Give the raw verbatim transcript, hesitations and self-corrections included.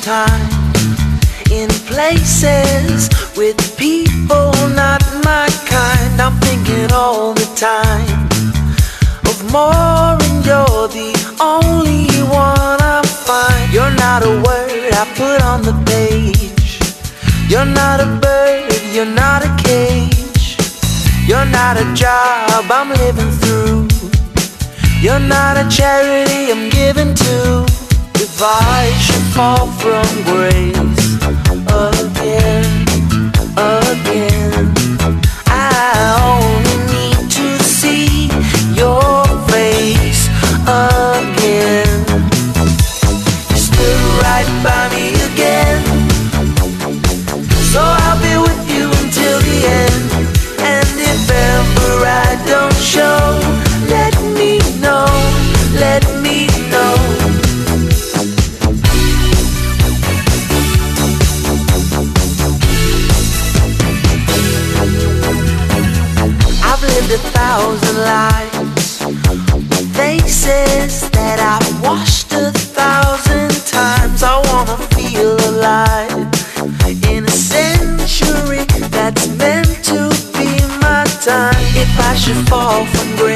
time in places with people not my kind. I'm thinking all the time of more, and you're the only one I find. You're not a word I put on the page. You're not a bird, you're not a cage. You're not a job I'm living through. You're not a charity I'm giving to. If I should fall from grace again, again, I only need to see your face again. You stood right by me again, so I'll be with you until the end. And if ever I don't show, let me know, let me know. I've lived a thousand lives, faces that I've washed a thousand times. I wanna feel alive in a century that's meant to be my time. If I should fall from grace